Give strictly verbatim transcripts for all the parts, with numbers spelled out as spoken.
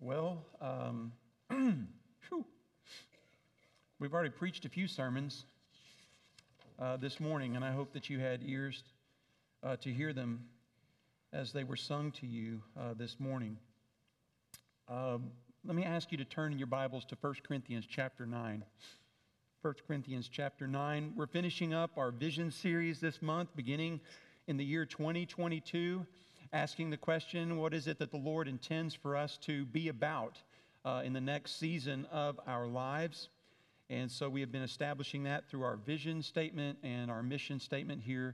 Well, um, whew. We've already preached a few sermons uh, this morning, and I hope that you had ears uh, to hear them as they were sung to you uh, this morning. Um, let me ask you to turn in your Bibles to First Corinthians chapter nine. First Corinthians chapter nine. We're finishing up our vision series this month, beginning in the year twenty twenty-two, asking the question, what is it that the Lord intends for us to be about uh, in the next season of our lives? And so we have been establishing that through our vision statement and our mission statement here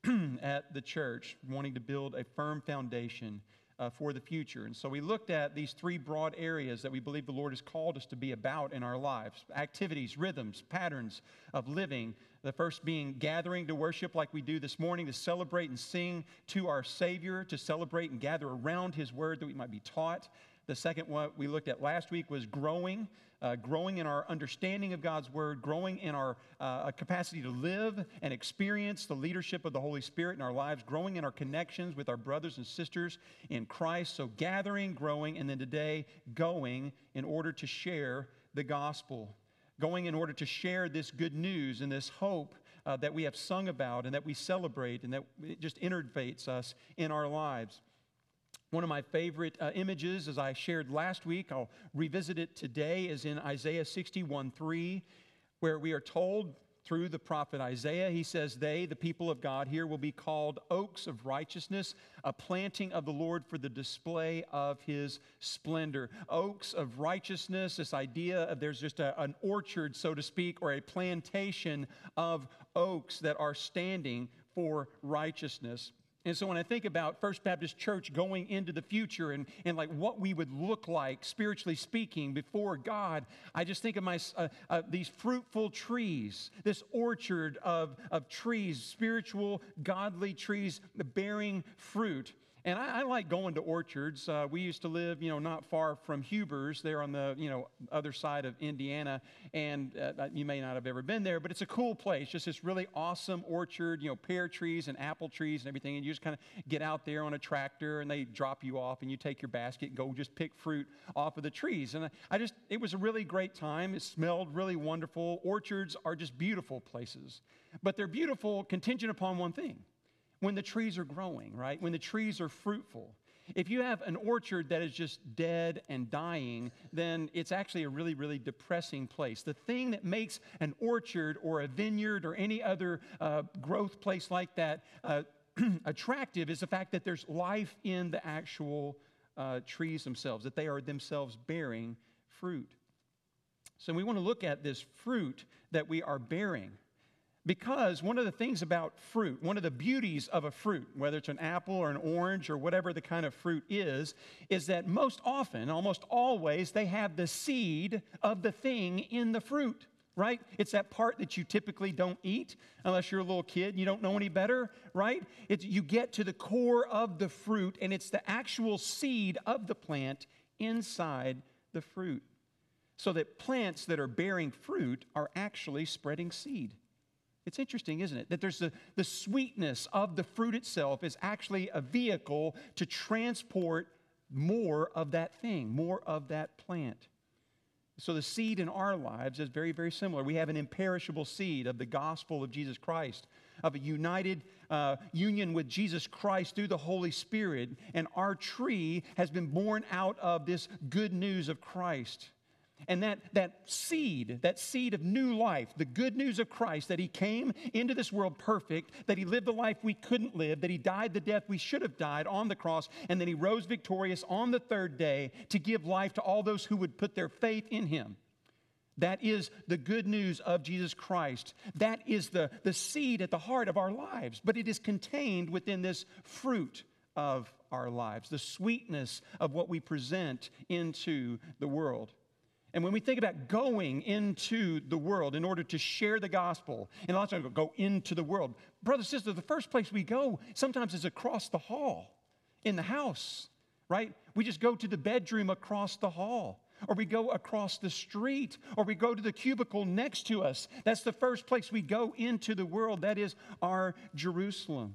at the church, wanting to build a firm foundation uh, for the future. And so we looked at these three broad areas that we believe the Lord has called us to be about in our lives: activities, rhythms, patterns of living. The first being gathering to worship like we do this morning, to celebrate and sing to our Savior, to celebrate and gather around His Word that we might be taught. The second one we looked at last week was growing, uh, growing in our understanding of God's Word, growing in our uh, capacity to live and experience the leadership of the Holy Spirit in our lives, growing in our connections with our brothers and sisters in Christ. So gathering, growing, and then today, going in order to share the gospel. Going in order to share this good news and this hope uh, that we have sung about and that we celebrate and that it just innervates us in our lives. One of my favorite uh, images, as I shared last week, I'll revisit it today, is in Isaiah sixty-one three, where we are told through the prophet Isaiah, he says, they, the people of God here, will be called oaks of righteousness, a planting of the Lord for the display of His splendor. Oaks of righteousness, this idea of there's just a, an orchard, so to speak, or a plantation of oaks that are standing for righteousness. And so when I think about First Baptist Church going into the future and, and like what we would look like, spiritually speaking, before God, I just think of my uh, uh, these fruitful trees, this orchard of, of trees, spiritual, godly trees bearing fruit. And I, I like going to orchards. Uh, we used to live, you know, not far from Huber's, there on the, you know, other side of Indiana. And uh, you may not have ever been there, but it's a cool place. Just this really awesome orchard, you know, pear trees and apple trees and everything. And you just kind of get out there on a tractor and they drop you off and you take your basket and go just pick fruit off of the trees. And I, I just, it was a really great time. It smelled really wonderful. Orchards are just beautiful places. But they're beautiful contingent upon one thing. When the trees are growing, right? When the trees are fruitful. If you have an orchard that is just dead and dying, then it's actually a really, really depressing place. The thing that makes an orchard or a vineyard or any other uh, growth place like that uh, attractive is the fact that there's life in the actual uh, trees themselves, that they are themselves bearing fruit. So we want to look at this fruit that we are bearing. Because one of the things about fruit, one of the beauties of a fruit, whether it's an apple or an orange or whatever the kind of fruit is, is that most often, almost always, they have the seed of the thing in the fruit, right? It's that part that you typically don't eat unless you're a little kid. You don't know any better, right? It's, you get to the core of the fruit, and it's the actual seed of the plant inside the fruit. So that plants that are bearing fruit are actually spreading seed. It's interesting, isn't it? That there's the, the sweetness of the fruit itself is actually a vehicle to transport more of that thing, more of that plant. So the seed in our lives is very, very similar. We have an imperishable seed of the gospel of Jesus Christ, of a united uh, union with Jesus Christ through the Holy Spirit. And our tree has been born out of this good news of Christ. And that, that seed, that seed of new life, the good news of Christ, that He came into this world perfect, that He lived the life we couldn't live, that He died the death we should have died on the cross, and then He rose victorious on the third day to give life to all those who would put their faith in Him. That is the good news of Jesus Christ. That is the, the seed at the heart of our lives, but it is contained within this fruit of our lives, the sweetness of what we present into the world. And when we think about going into the world in order to share the gospel, and lots of times go into the world, brothers and sisters, the first place we go sometimes is across the hall in the house, right? We just go to the bedroom across the hall, or we go across the street, or we go to the cubicle next to us. That's the first place we go into the world. That is our Jerusalem.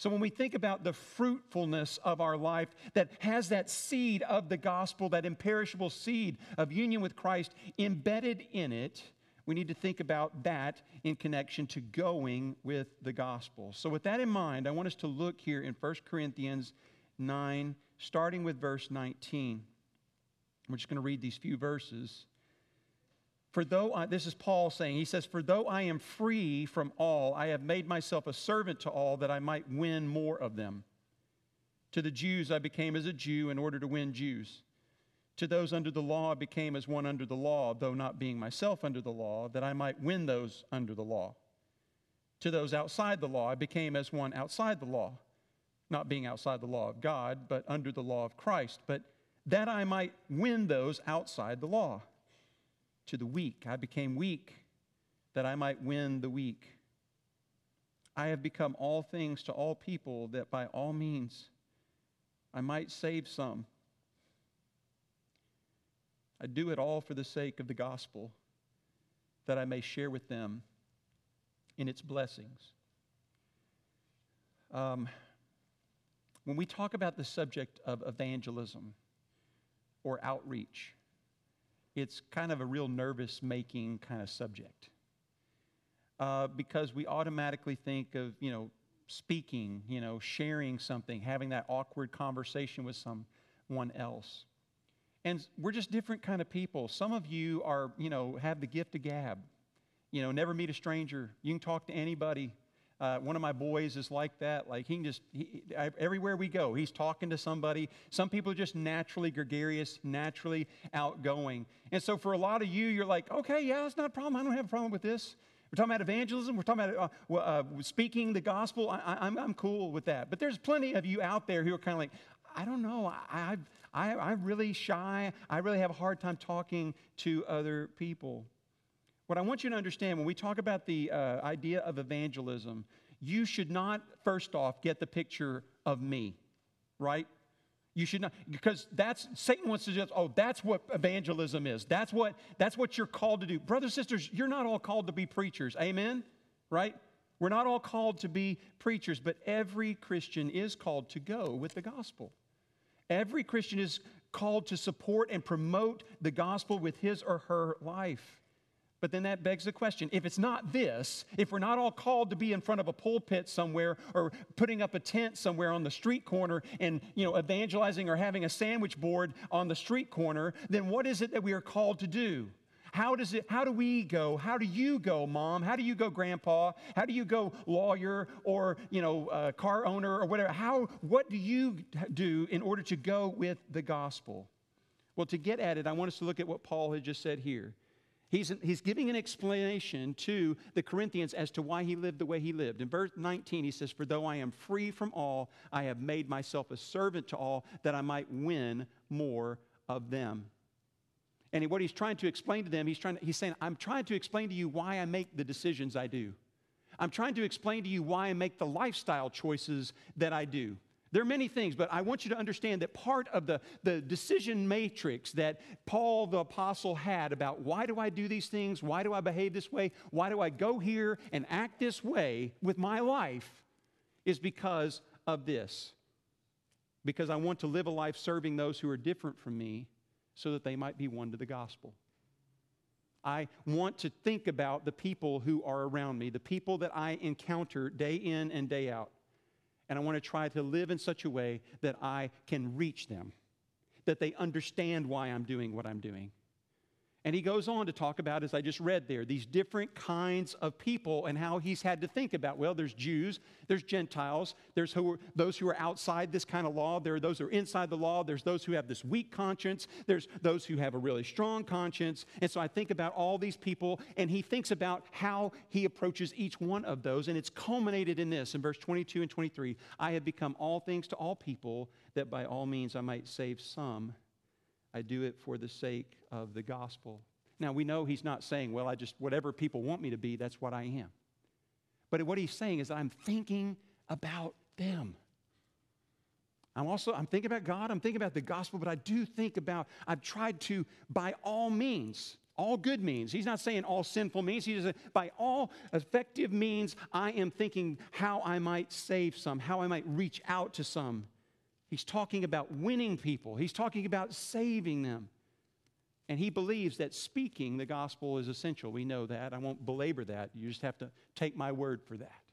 So when we think about the fruitfulness of our life that has that seed of the gospel, that imperishable seed of union with Christ embedded in it, we need to think about that in connection to going with the gospel. So with that in mind, I want us to look here in First Corinthians nine, starting with verse nineteen. We're just going to read these few verses. For though I, this is Paul saying, he says, for though I am free from all, I have made myself a servant to all that I might win more of them. To the Jews I became as a Jew in order to win Jews. To those under the law I became as one under the law, though not being myself under the law, that I might win those under the law. To those outside the law I became as one outside the law, not being outside the law of God, but under the law of Christ, but that I might win those outside the law. To the weak I became weak, that I might win the weak. I have become all things to all people, that by all means I might save some. I do it all for the sake of the gospel, that I may share with them in its blessings. Um, when we talk about the subject of evangelism or outreach, it's kind of a real nervous-making kind of subject. Uh, because we automatically think of, you know, speaking, you know, sharing something, having that awkward conversation with someone else. And we're just different kind of people. Some of you are, you know, have the gift of gab. You know, never meet a stranger. You can talk to anybody. Uh, one of my boys is like that. Like, he can just, he, everywhere we go, he's talking to somebody. Some people are just naturally gregarious, naturally outgoing. And so for a lot of you, you're like, okay, yeah, that's not a problem. I don't have a problem with this. We're talking about evangelism. We're talking about uh, uh, speaking the gospel. I, I, I'm, I'm cool with that. But there's plenty of you out there who are kind of like, I don't know. I, I, I'm really shy. I really have a hard time talking to other people. What I want you to understand, when we talk about the uh, idea of evangelism, you should not, first off, get the picture of me, right? You should not, because that's, Satan wants to just, oh, that's what evangelism is. That's what, that's what you're called to do. Brothers and sisters, you're not all called to be preachers, amen? Right? We're not all called to be preachers, but every Christian is called to go with the gospel. Every Christian is called to support and promote the gospel with his or her life. But then that begs the question, if it's not this, if we're not all called to be in front of a pulpit somewhere or putting up a tent somewhere on the street corner and, you know, evangelizing or having a sandwich board on the street corner, then what is it that we are called to do? How does it, how do we go? How do you go, Mom? How do you go, Grandpa? How do you go, lawyer or, you know, uh, car owner or whatever? How, what do you do in order to go with the gospel? Well, to get at it, I want us to look at what Paul had just said here. He's, he's giving an explanation to the Corinthians as to why he lived the way he lived. In verse nineteen, he says, for though I am free from all, I have made myself a servant to all, that I might win more of them. And what he's trying to explain to them, he's, trying to, he's saying, I'm trying to explain to you why I make the decisions I do. I'm trying to explain to you why I make the lifestyle choices that I do. There are many things, but I want you to understand that part of the, the decision matrix that Paul the apostle had about why do I do these things, why do I behave this way, why do I go here and act this way with my life is because of this. Because I want to live a life serving those who are different from me so that they might be won to the gospel. I want to think about the people who are around me, the people that I encounter day in and day out. And I want to try to live in such a way that I can reach them, that they understand why I'm doing what I'm doing. And he goes on to talk about, as I just read there, these different kinds of people and how he's had to think about, well, there's Jews, there's Gentiles, there's who are, those who are outside this kind of law, there are those who are inside the law, there's those who have this weak conscience, there's those who have a really strong conscience. And so I think about all these people, and he thinks about how he approaches each one of those, and it's culminated in this, in verse twenty-two and twenty-three, I have become all things to all people, that by all means I might save some. I do it for the sake of the gospel. Now, we know he's not saying, well, I just, whatever people want me to be, that's what I am. But what he's saying is that I'm thinking about them. I'm also, I'm thinking about God, I'm thinking about the gospel, but I do think about, I've tried to, by all means, all good means. He's not saying all sinful means. He's saying by all effective means, I am thinking how I might save some, how I might reach out to some. He's talking about winning people. He's talking about saving them. And he believes that speaking the gospel is essential. We know that. I won't belabor that. You just have to take my word for that.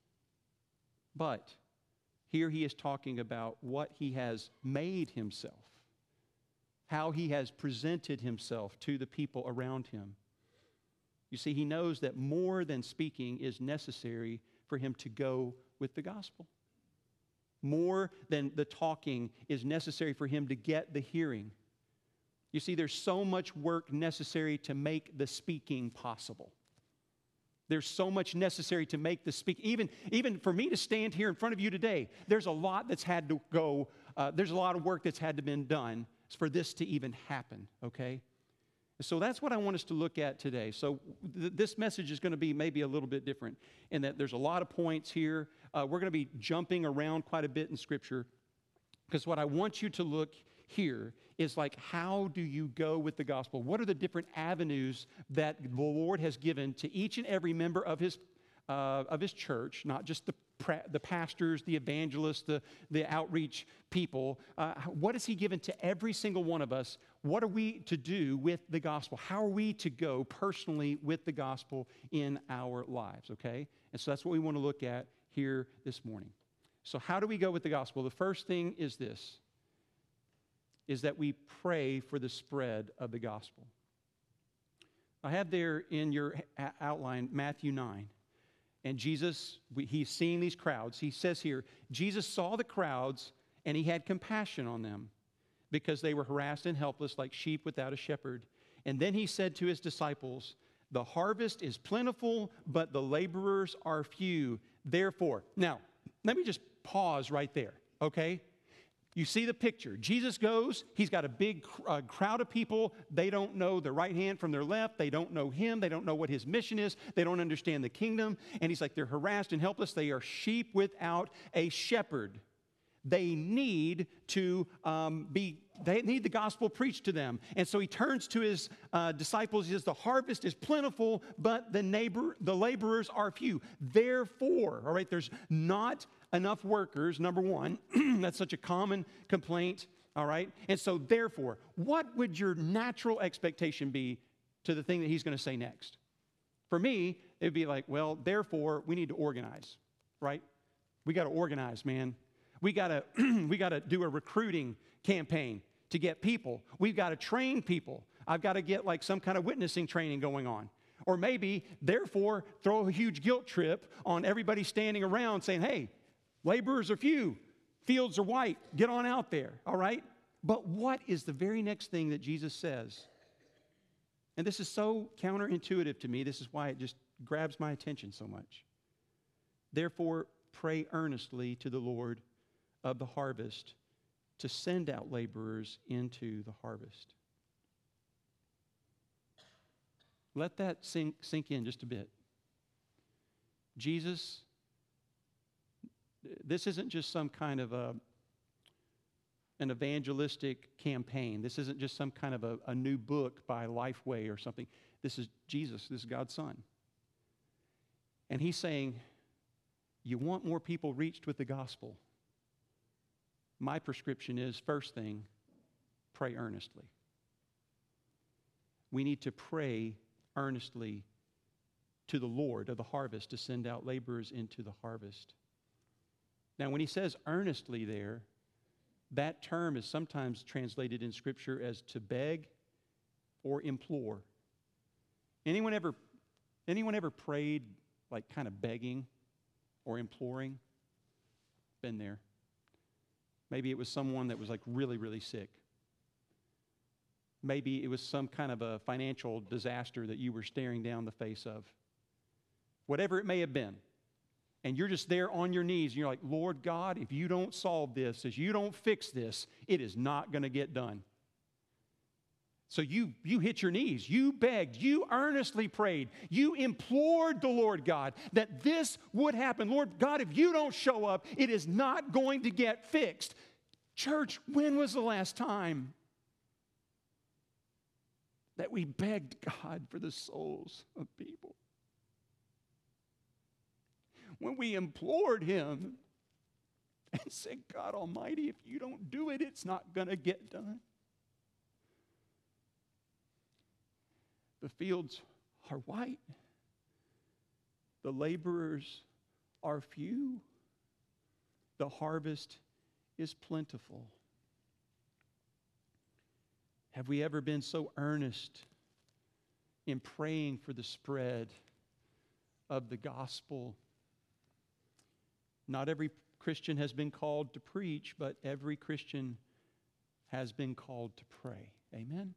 But here he is talking about what he has made himself, how he has presented himself to the people around him. You see, he knows that more than speaking is necessary for him to go with the gospel. More than the talking is necessary for him to get the hearing. You see, there's so much work necessary to make the speaking possible. There's so much necessary to make the speak. Even, even for me to stand here in front of you today, there's a lot that's had to go, uh, there's a lot of work that's had to been done for this to even happen, okay? So that's what I want us to look at today. So th- this message is going to be maybe a little bit different in that there's a lot of points here. Uh, we're going to be jumping around quite a bit in Scripture because what I want you to look here is like, how do you go with the gospel? What are the different avenues that the Lord has given to each and every member of His uh, of His church, not just the the pastors, the evangelists, the, the outreach people? Uh, what has He given to every single one of us? What are we to do with the gospel? How are we to go personally with the gospel in our lives, okay? And so that's what we want to look at here this morning. So how do we go with the gospel? The first thing is this, is that we pray for the spread of the gospel. I have there in your outline Matthew nine. And Jesus, he's seeing these crowds. He says here, Jesus saw the crowds and He had compassion on them because they were harassed and helpless like sheep without a shepherd. And then He said to His disciples, the harvest is plentiful, but the laborers are few. Therefore, now, let me just pause right there, okay? You see the picture. Jesus goes, He's got a big uh, crowd of people. They don't know their right hand from their left. They don't know Him. They don't know what His mission is. They don't understand the kingdom. And He's like, they're harassed and helpless. They are sheep without a shepherd. They need to um, be, they need the gospel preached to them. And so He turns to His uh, disciples. He says, the harvest is plentiful, but the neighbor, the laborers are few. Therefore, all right, there's not enough workers, number one. That's such a common complaint, all right? And so therefore, what would your natural expectation be to the thing that He's going to say next? For me, it would be like, well, therefore, we need to organize, right? We got to organize, man. We got to we got to do a recruiting campaign to get people. We've got to train people. I've got to get like some kind of witnessing training going on. Or maybe, therefore, throw a huge guilt trip on everybody standing around saying, hey, laborers are few, fields are white, get on out there, all right? But what is the very next thing that Jesus says? And this is so counterintuitive to me. This is why it just grabs my attention so much. Therefore, pray earnestly to the Lord of the harvest to send out laborers into the harvest. Let that sink, sink in just a bit. Jesus, this isn't just some kind of a, an evangelistic campaign. This isn't just some kind of a, a new book by Lifeway or something. This is Jesus. This is God's Son. And He's saying, you want more people reached with the gospel. My prescription is, first thing, pray earnestly. We need to pray earnestly to the Lord of the harvest to send out laborers into the harvest. Now, when He says earnestly there, that term is sometimes translated in Scripture as to beg or implore. Anyone ever, anyone ever prayed like kind of begging or imploring? Been there. Maybe it was someone that was like really, really sick. Maybe it was some kind of a financial disaster that you were staring down the face of. Whatever it may have been. And you're just there on your knees, and you're like, Lord God, if you don't solve this, if you don't fix this, it is not going to get done. So you, you hit your knees, you begged, you earnestly prayed, you implored the Lord God that this would happen. Lord God, if you don't show up, it is not going to get fixed. Church, when was the last time that we begged God for the souls of people. When we implored him and said, God Almighty, if you don't do it, it's not going to get done. The fields are white. The laborers are few. The harvest is plentiful. Have we ever been so earnest in praying for the spread of the gospel? Not every Christian has been called to preach, but every Christian has been called to pray. Amen?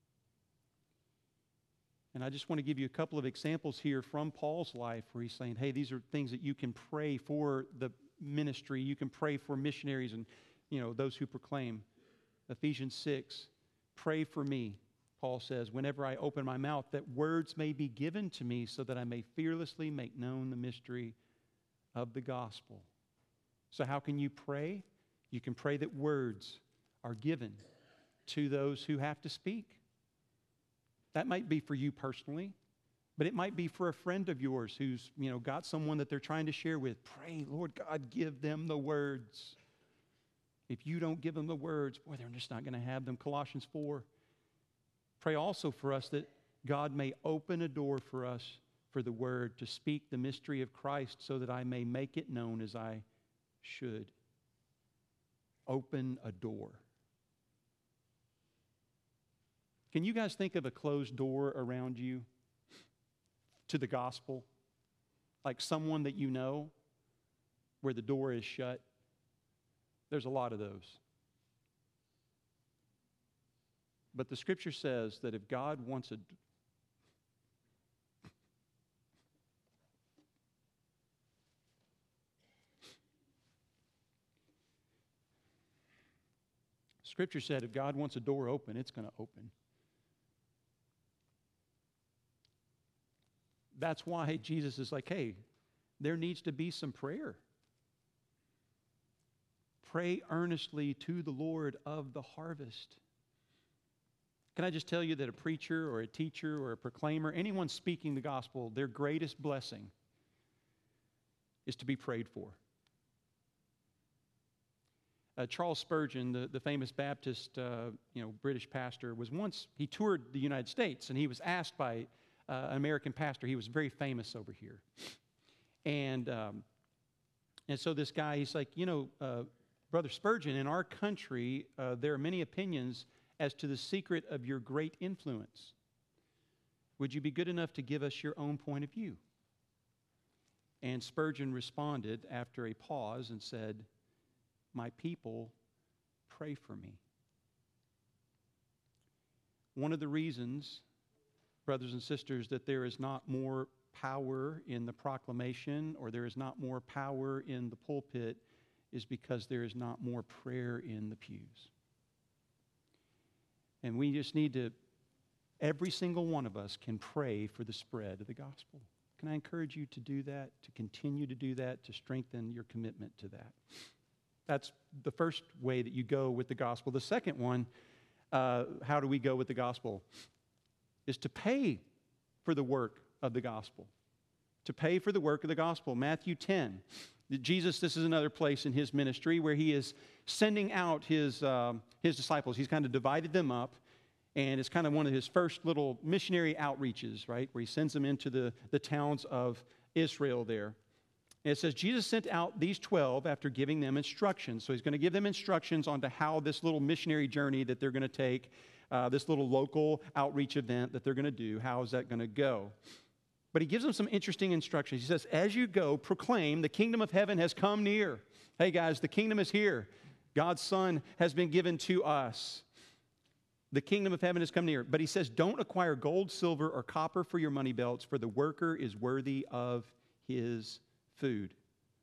And I just want to give you a couple of examples here from Paul's life where he's saying, hey, these are things that you can pray for the ministry. You can pray for missionaries and, you know, those who proclaim. Ephesians six, pray for me, Paul says, whenever I open my mouth, that words may be given to me so that I may fearlessly make known the mystery of the gospel. So how can you pray? You can pray that words are given to those who have to speak. That might be for you personally, but it might be for a friend of yours who's, you know, got someone that they're trying to share with. Pray, Lord God, give them the words. If you don't give them the words, boy, they're just not going to have them. Colossians four. Pray also for us that God may open a door for us for the word to speak the mystery of Christ so that I may make it known as I should. Open a door. Can you guys think of a closed door around you to the gospel? Like someone that you know where the door is shut? There's a lot of those. But the scripture says that if God wants a Scripture said if God wants a door open, it's going to open. That's why Jesus is like, hey, there needs to be some prayer. Pray earnestly to the Lord of the harvest. Can I just tell you that a preacher or a teacher or a proclaimer, anyone speaking the gospel, their greatest blessing is to be prayed for. Uh, Charles Spurgeon, the, the famous Baptist, uh, you know, British pastor, was once, he toured the United States, and he was asked by uh, an American pastor, he was very famous over here. And, um, and so this guy, he's like, you know, uh, Brother Spurgeon, in our country, uh, there are many opinions as to the secret of your great influence. Would you be good enough to give us your own point of view? And Spurgeon responded after a pause and said, my people pray for me. One of the reasons, brothers and sisters, that there is not more power in the proclamation or there is not more power in the pulpit is because there is not more prayer in the pews. And we just need to, every single one of us can pray for the spread of the gospel. Can I encourage you to do that, to continue to do that, to strengthen your commitment to that? That's the first way that you go with the gospel. The second one, uh, how do we go with the gospel? Is to pay for the work of the gospel. To pay for the work of the gospel. Matthew ten. Jesus, this is another place in his ministry where he is sending out his, um, his disciples. He's kind of divided them up, and it's kind of one of his first little missionary outreaches, right, where he sends them into the, the towns of Israel there. And it says, Jesus sent out these twelve after giving them instructions. So he's going to give them instructions on to how this little missionary journey that they're going to take, uh, this little local outreach event that they're going to do, how is that going to go? But he gives them some interesting instructions. He says, as you go, proclaim the kingdom of heaven has come near. Hey guys, the kingdom is here. God's Son has been given to us. The kingdom of heaven has come near. But he says, don't acquire gold, silver, or copper for your money belts, for the worker is worthy of his food.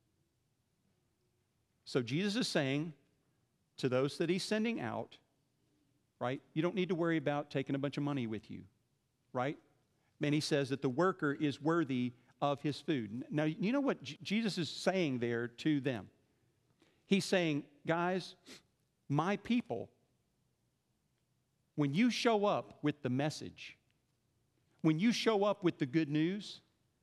So Jesus is saying to those that he's sending out, right, you don't need to worry about taking a bunch of money with you, right? And he says that the worker is worthy of his food. Now, you know what J- Jesus is saying there to them? He's saying, guys, my people, when you show up with the message, when you show up with the good news,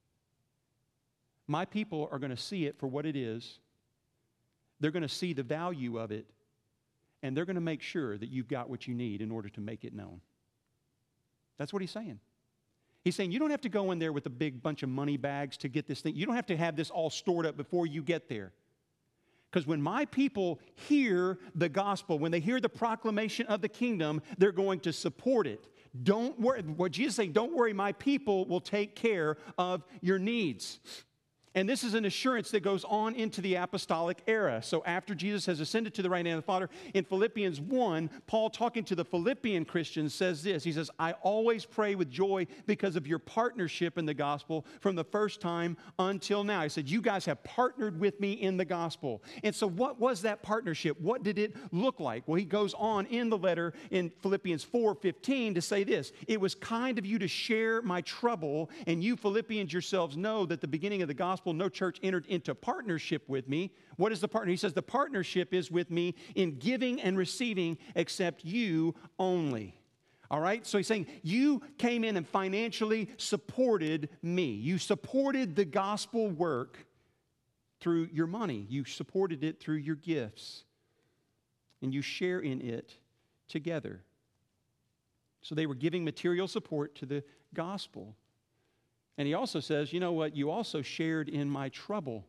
my people are going to see it for what it is. They're going to see the value of it, and they're going to make sure that you've got what you need in order to make it known. That's what he's saying. He's saying you don't have to go in there with a big bunch of money bags to get this thing. You don't have to have this all stored up before you get there. Because when my people hear the gospel, when they hear the proclamation of the kingdom, they're going to support it. Don't worry. What Jesus is saying, don't worry, my people will take care of your needs. And this is an assurance that goes on into the apostolic era. So after Jesus has ascended to the right hand of the Father, in Philippians one, Paul, talking to the Philippian Christians, says this. He says, I always pray with joy because of your partnership in the gospel from the first time until now. He said, you guys have partnered with me in the gospel. And so what was that partnership? What did it look like? Well, he goes on in the letter in Philippians four fifteen to say this. It was kind of you to share my trouble, and you Philippians yourselves know that the beginning of the gospel, no church entered into partnership with me. What is the partner? He says the partnership is with me in giving and receiving except you only. All right? So he's saying you came in and financially supported me. You supported the gospel work through your money. You supported it through your gifts. And you share in it together. So they were giving material support to the gospel. And he also says, you know what? You also shared in my trouble.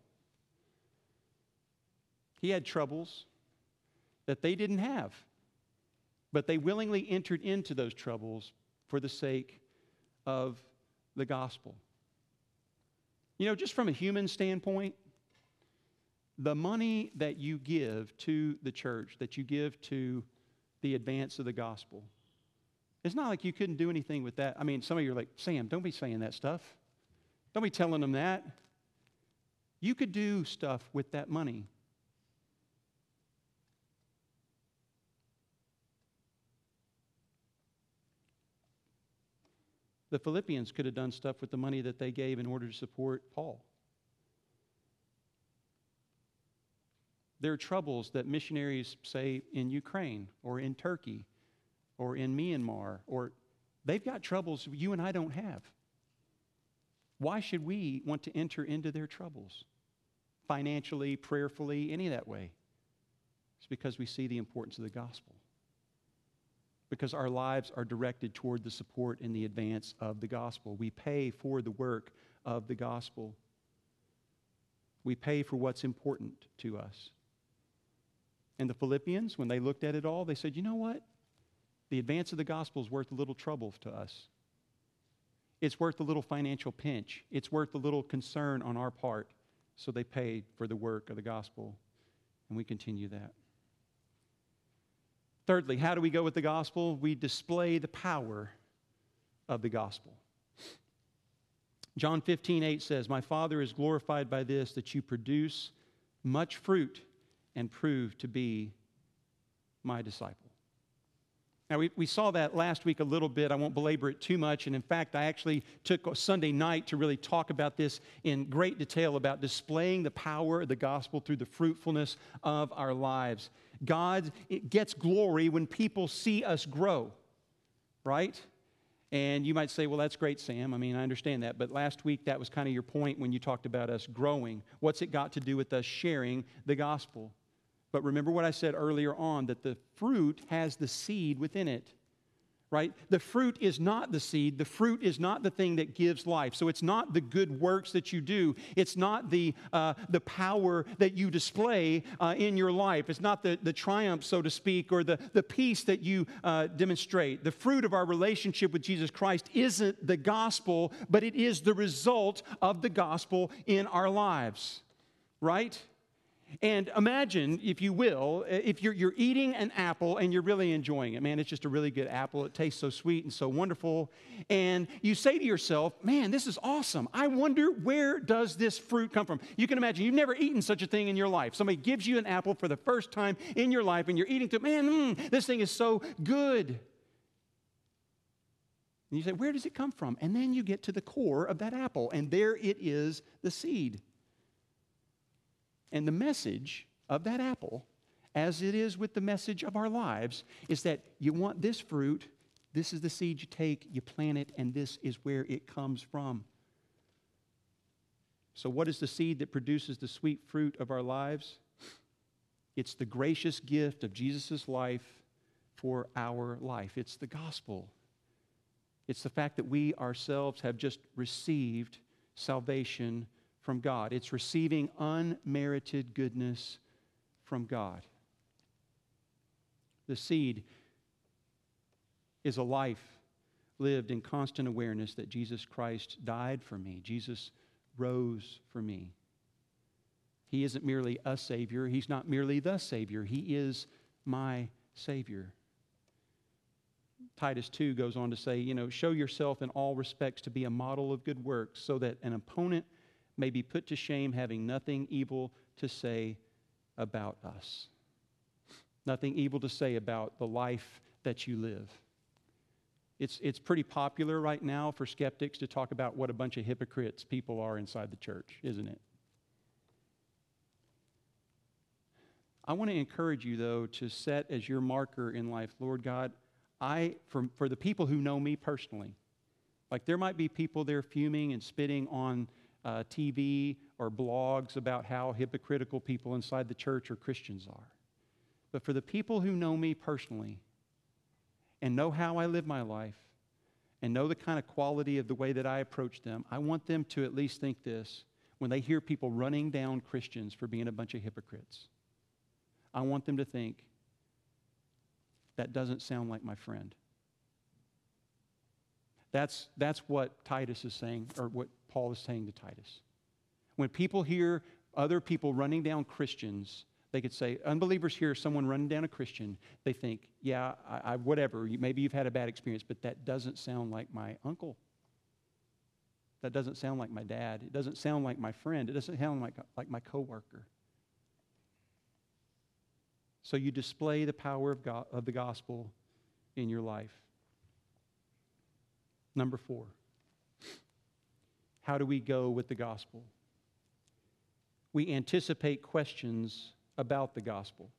He had troubles that they didn't have, but they willingly entered into those troubles for the sake of the gospel. You know, just from a human standpoint, the money that you give to the church, that you give to the advance of the gospel, it's not like you couldn't do anything with that. I mean, some of you are like, Sam, don't be saying that stuff. Don't be telling them that. You could do stuff with that money. The Philippians could have done stuff with the money that they gave in order to support Paul. There are troubles that missionaries, say, in Ukraine or in Turkey or in Myanmar, or they've got troubles you and I don't have. Why should we want to enter into their troubles? Financially, prayerfully, any that way. It's because we see the importance of the gospel. Because our lives are directed toward the support and the advance of the gospel. We pay for the work of the gospel. We pay for what's important to us. And the Philippians, when they looked at it all, they said, you know what? The advance of the gospel is worth a little trouble to us. It's worth a little financial pinch. It's worth a little concern on our part. So they paid for the work of the gospel, and we continue that. Thirdly, how do we go with the gospel? We display the power of the gospel. John fifteen eight says, my Father is glorified by this, that you produce much fruit and prove to be my disciple. Now, we, we saw that last week a little bit. I won't belabor it too much. And in fact, I actually took a Sunday night to really talk about this in great detail, about displaying the power of the gospel through the fruitfulness of our lives. God it gets glory when people see us grow, right? And you might say, well, that's great, Sam. I mean, I understand that. But last week, that was kind of your point when you talked about us growing. What's it got to do with us sharing the gospel? But remember what I said earlier on, that the fruit has the seed within it, right? The fruit is not the seed. The fruit is not the thing that gives life. So it's not the good works that you do. It's not the, uh, the power that you display uh, in your life. It's not the, the triumph, so to speak, or the, the peace that you uh, demonstrate. The fruit of our relationship with Jesus Christ isn't the gospel, but it is the result of the gospel in our lives, right? And imagine, if you will, if you're, you're eating an apple and you're really enjoying it. Man, it's just a really good apple. It tastes so sweet and so wonderful. And you say to yourself, man, this is awesome. I wonder, where does this fruit come from? You can imagine, you've never eaten such a thing in your life. Somebody gives you an apple for the first time in your life and you're eating it. Man, mm, this thing is so good. And you say, where does it come from? And then you get to the core of that apple, and there it is, the seed. And the message of that apple, as it is with the message of our lives, is that you want this fruit, This is the seed you take, you plant it, and this is where it comes from. So what is the seed that produces the sweet fruit of our lives? It's the gracious gift of Jesus' life for our life. It's the gospel. It's the fact that we ourselves have just received salvation from God. It's receiving unmerited goodness from God. The seed is a life lived in constant awareness that Jesus Christ died for me. Jesus rose for me. He isn't merely a Savior. He's not merely the Savior. He is my Savior. Titus two goes on to say, you know, show yourself in all respects to be a model of good works so that an opponent may be put to shame having nothing evil to say about us. Nothing evil to say about the life that you live. It's, it's pretty popular right now for skeptics to talk about what a bunch of hypocrites people are inside the church, isn't it? I want to encourage you, though, to set as your marker in life, Lord God, I, for, for the people who know me personally, like there might be people there fuming and spitting on uh, T V or blogs about how hypocritical people inside the church or Christians are. But for the people who know me personally and know how I live my life and know the kind of quality of the way that I approach them, I want them to at least think this when they hear people running down Christians for being a bunch of hypocrites. I want them to think, that doesn't sound like my friend. That's, that's what Titus is saying, or what Paul is saying to Titus. When people hear other people running down Christians, they could say, unbelievers hear someone running down a Christian, they think, yeah, I, I, whatever, maybe you've had a bad experience, but that doesn't sound like my uncle. That doesn't sound like my dad. It doesn't sound like my friend. It doesn't sound like, like my coworker. So you display the power of God, of the gospel in your life. Number four, how do we go with the gospel? We anticipate questions about the gospel.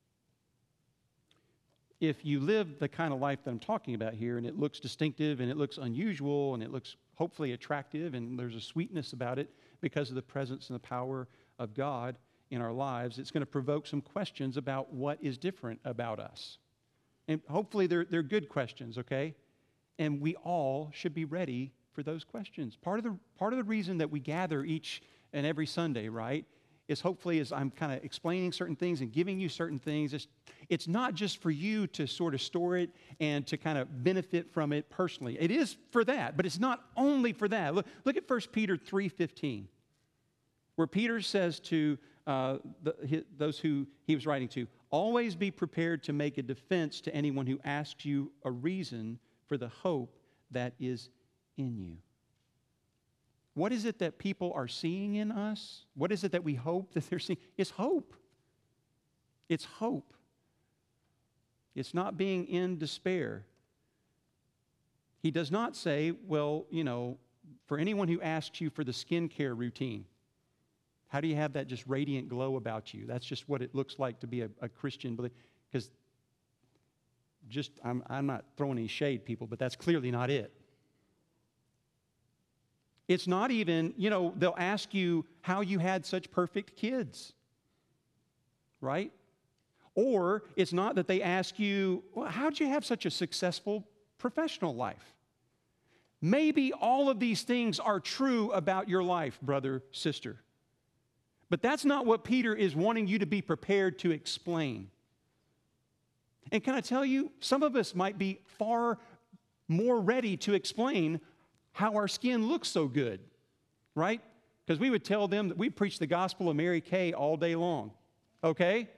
If you live the kind of life that I'm talking about here, and it looks distinctive, and it looks unusual, and it looks hopefully attractive, and there's a sweetness about it because of the presence and the power of God in our lives, it's going to provoke some questions about what is different about us. And hopefully they're, they're good questions, okay? And we all should be ready for those questions. Part of the, part of the reason that we gather each and every Sunday, right, is hopefully as I'm kind of explaining certain things and giving you certain things, it's, it's not just for you to sort of store it and to kind of benefit from it personally. It is for that, but it's not only for that. Look, look at First Peter three fifteen, where Peter says to uh, the, his, those who he was writing to, always be prepared to make a defense to anyone who asks you a reason for the hope that is in you. What is it that people are seeing in us? What is it that we hope that they're seeing? It's hope. It's hope. It's not being in despair. He does not say, well, you know, for anyone who asks you for the skincare routine, how do you have that just radiant glow about you? That's just what it looks like to be a, a Christian. Because just, I'm, I'm not throwing any shade, people, but that's clearly not it. It's not even, you know, they'll ask you how you had such perfect kids, right? Or it's not that they ask you, well, how'd you have such a successful professional life? Maybe all of these things are true about your life, brother, sister. But that's not what Peter is wanting you to be prepared to explain. And can I tell you, some of us might be far more ready to explain how our skin looks so good, right? Because we would tell them that we preach the gospel of Mary Kay all day long, okay?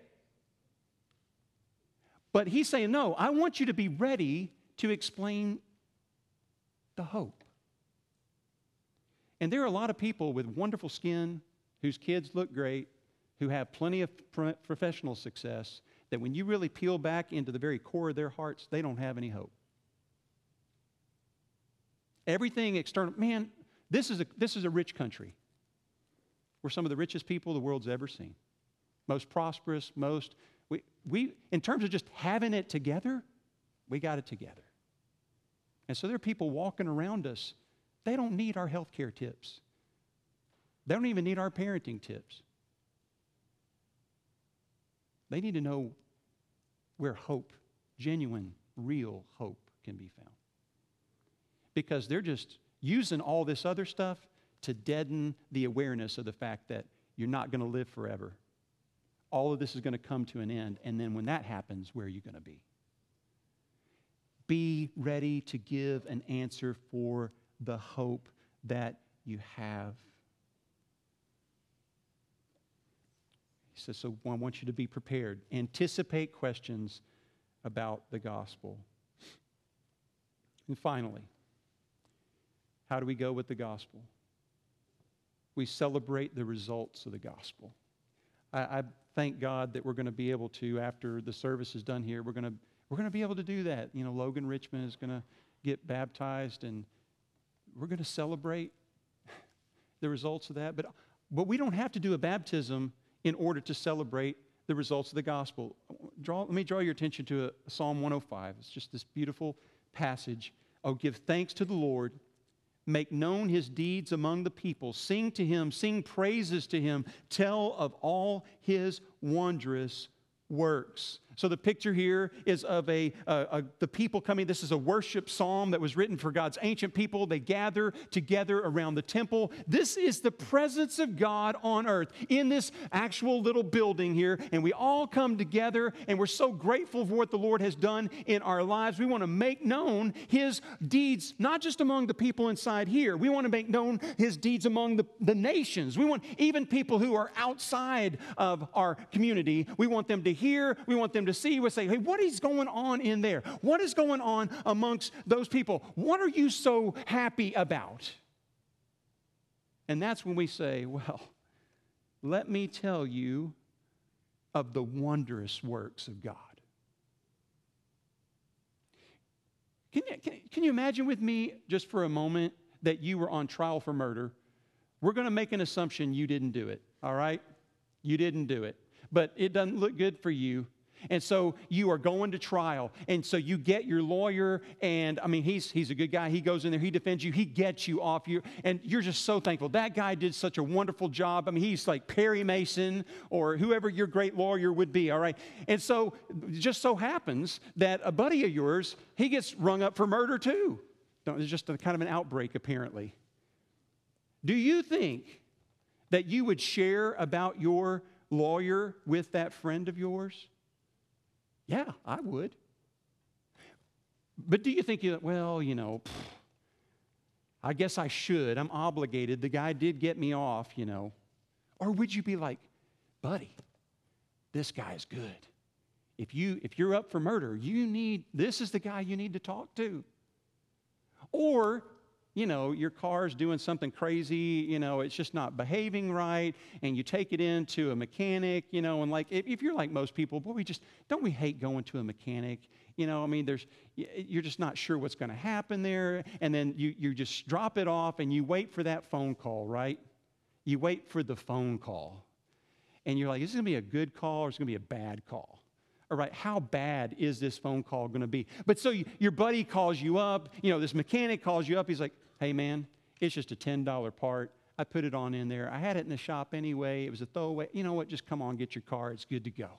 But he's saying, no, I want you to be ready to explain the hope. And there are a lot of people with wonderful skin, whose kids look great, who have plenty of pro- professional success, that when you really peel back into the very core of their hearts, they don't have any hope. Everything external, man, this is a, this is a rich country. We're some of the richest people the world's ever seen. Most prosperous, most, we, we in terms of just having it together, we got it together. And so there are people walking around us. They don't need our healthcare tips. They don't even need our parenting tips. They need to know where hope, genuine, real hope, can be found. Because they're just using all this other stuff to deaden the awareness of the fact that you're not going to live forever. All of this is going to come to an end. And then when that happens, where are you going to be? Be ready to give an answer for the hope that you have. He says, so I want you to be prepared. Anticipate questions about the gospel. And finally, how do we go with the gospel? We celebrate the results of the gospel. I, I thank God that we're going to be able to, after the service is done here, we're going to we're going to be able to do that. You know, Logan Richmond is going to get baptized, and we're going to celebrate the results of that. But but we don't have to do a baptism in order to celebrate the results of the gospel. Draw, let me draw your attention to a, Psalm one oh five. It's just this beautiful passage. Oh, give thanks to the Lord. Make known his deeds among the people. Sing to him. Sing praises to him. Tell of all his wondrous works. So the picture here is of a, a, a the people coming. This is a worship psalm that was written for God's ancient people. They gather together around the temple. This is the presence of God on earth in this actual little building here. And we all come together, and we're so grateful for what the Lord has done in our lives. We want to make known his deeds, not just among the people inside here. We want to make known his deeds among the, the nations. We want even people who are outside of our community. We want them to hear. We want them to see. We say, hey, what is going on in there? What is going on amongst those people? What are you so happy about? And that's when we say, well, let me tell you of the wondrous works of God. Can you, can, can you imagine with me just for a moment that you were on trial for murder? We're going to make an assumption you didn't do it, all right? You didn't do it. But it doesn't look good for you. And so you are going to trial. And so you get your lawyer, and I mean, he's he's a good guy. He goes in there, he defends you, he gets you off you, and you're just so thankful. That guy did such a wonderful job. I mean, he's like Perry Mason or whoever your great lawyer would be, all right? And so it just so happens that a buddy of yours, he gets rung up for murder too. It's just a kind of an outbreak, apparently. Do you think that you would share about your lawyer with that friend of yours? Yeah, I would. But do you think, you, well, you know, pff, I guess I should. I'm obligated. The guy did get me off, you know. Or would you be like, buddy, this guy's good. If you if you're up for murder, you need, this is the guy you need to talk to. Or, you know, your car's doing something crazy, you know, it's just not behaving right, and you take it into a mechanic, you know, and like, if, if you're like most people, boy, we just, don't we hate going to a mechanic? You know, I mean, there's, you're just not sure what's going to happen there, and then you, you just drop it off, and you wait for that phone call, right? You wait for the phone call, and you're like, is this going to be a good call, or is it going to be a bad call? All right, how bad is this phone call going to be? But so you, your buddy calls you up, you know, this mechanic calls you up. He's like, hey, man, it's just a ten dollar part. I put it on in there. I had it in the shop anyway. It was a throwaway. You know what? Just come on, get your car. It's good to go.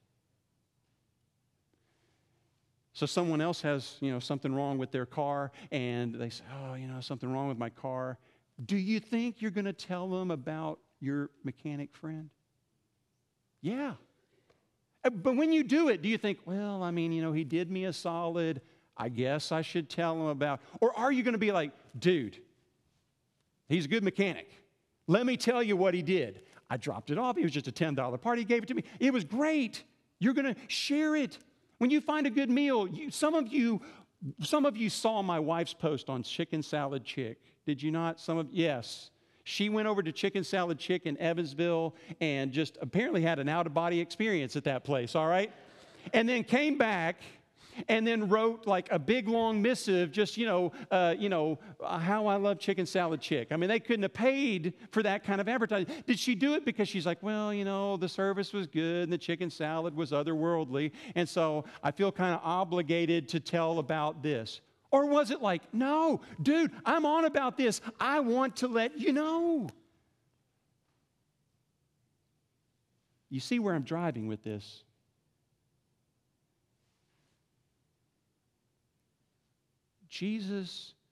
So someone else has, you know, something wrong with their car, and they say, oh, you know, something wrong with my car. Do you think you're going to tell them about your mechanic friend? Yeah. But when you do it, do you think, well, I mean, you know, he did me a solid. I guess I should tell him about. Or are you going to be like, dude, he's a good mechanic. Let me tell you what he did. I dropped it off. It was just a ten dollar part. He gave it to me. It was great. You're going to share it. When you find a good meal, you, some of you, some of you saw my wife's post on Chicken Salad Chick. Did you not? Some of, yes. She went over to Chicken Salad Chick in Evansville and just apparently had an out-of-body experience at that place, all right? And then came back and then wrote like a big, long missive, just, you know, uh, you know, uh, how I love Chicken Salad Chick. I mean, they couldn't have paid for that kind of advertising. Did she do it because she's like, well, you know, the service was good and the chicken salad was otherworldly, and so I feel kind of obligated to tell about this? Or was it like, no, dude, I'm on about this. I want to let you know. You see where I'm driving with this? Jesus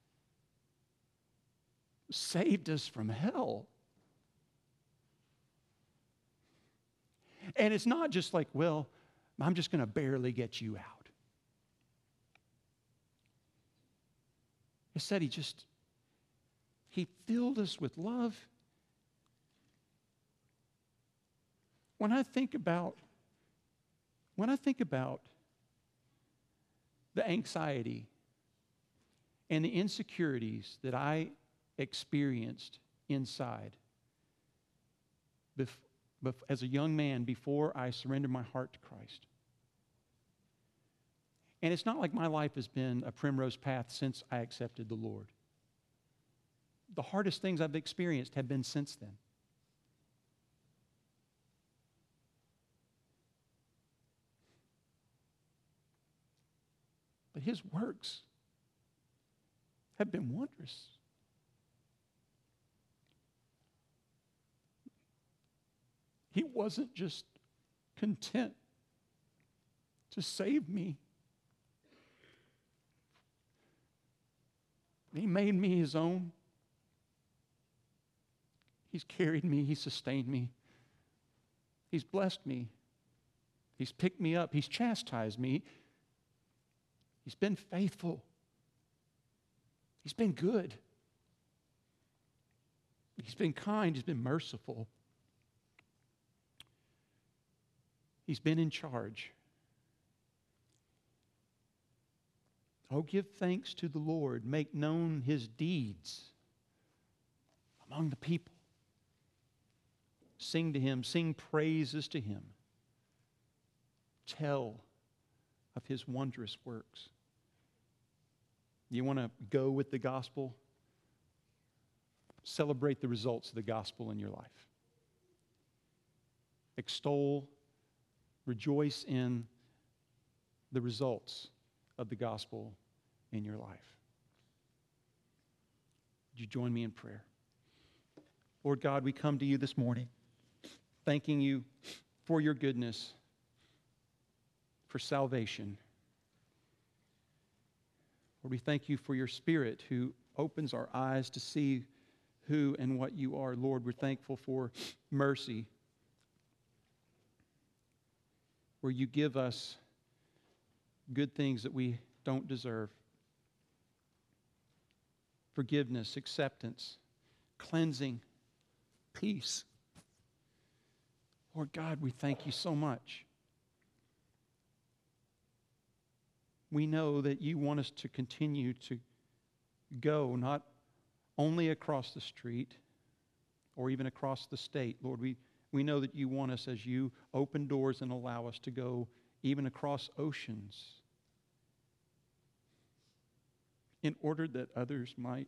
saved us from hell. And it's not just like, well, I'm just going to barely get you out. It said he just, he filled us with love. When I think about, when I think about the anxiety and the insecurities that I experienced inside bef- bef- as a young man before I surrendered my heart to Christ. And it's not like my life has been a primrose path since I accepted the Lord. The hardest things I've experienced have been since then. But His works have been wondrous. He wasn't just content to save me. He made me His own. He's carried me. He's sustained me. He's blessed me. He's picked me up. He's chastised me. He's been faithful. He's been good. He's been kind. He's been merciful. He's been in charge. Oh, give thanks to the Lord. Make known His deeds among the people. Sing to Him. Sing praises to Him. Tell of His wondrous works. You want to go with the gospel? Celebrate the results of the gospel in your life. Extol, rejoice in the results of the gospel in your life. Would you join me in prayer? Lord God, we come to you this morning, thanking you for your goodness, for salvation. Lord, we thank you for your Spirit who opens our eyes to see who and what you are. Lord, we're thankful for mercy, where you give us good things that we don't deserve. Forgiveness, acceptance, cleansing, peace. Lord God, we thank you so much. We know that you want us to continue to go not only across the street or even across the state. Lord, we, we know that you want us, as you open doors and allow us to go even across oceans, in order that others might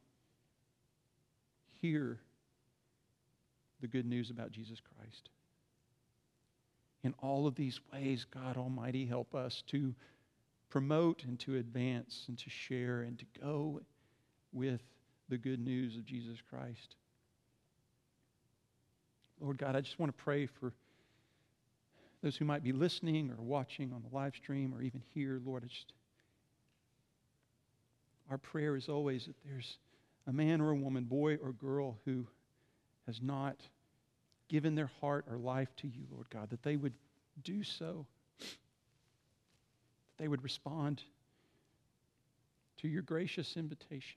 hear the good news about Jesus Christ. In all of these ways, God Almighty, help us to promote and to advance and to share and to go with the good news of Jesus Christ. Lord God, I just want to pray for those who might be listening or watching on the live stream or even here. Lord, I just our prayer is always that there's a man or a woman, boy or girl, who has not given their heart or life to you, Lord God, that they would do so, that they would respond to your gracious invitation.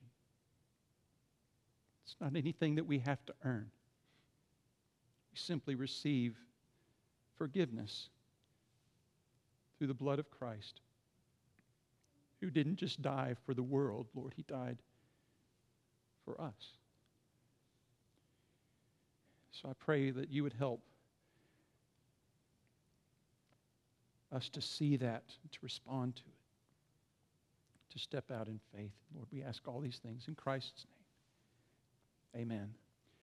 It's not anything that we have to earn. We simply receive forgiveness through the blood of Christ, who didn't just die for the world, Lord, He died for us. So I pray that you would help us to see that, to respond to it, to step out in faith. Lord, we ask all these things in Christ's name. Amen.